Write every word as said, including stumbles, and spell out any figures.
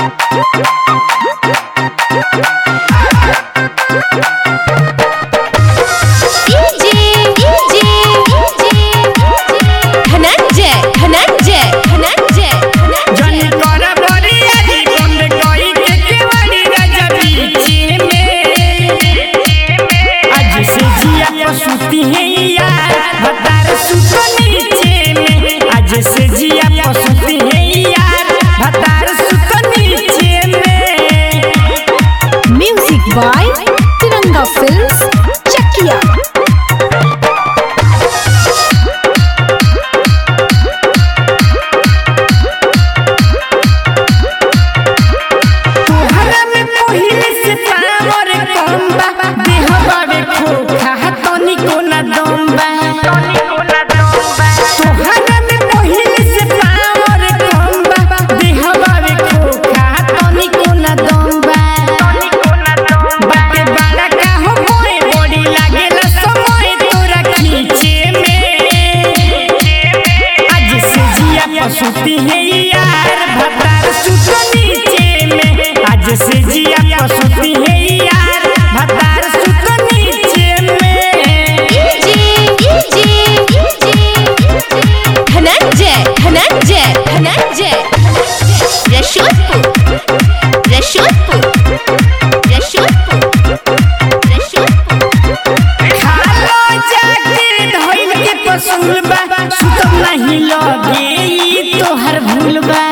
by Tiranga Films, Chakia। सुती है यार भतार सुतो नीचे में, आज से जिया पसुती है यार भतार सुतो नीचे में। धनंजय धनंजय धनंजय रशोदपुर रशोदपुर रशोदपुर रशोदपुर खालो जाके धइल के पसुल बा सुतम नहीं लगे तोहर भूल बा।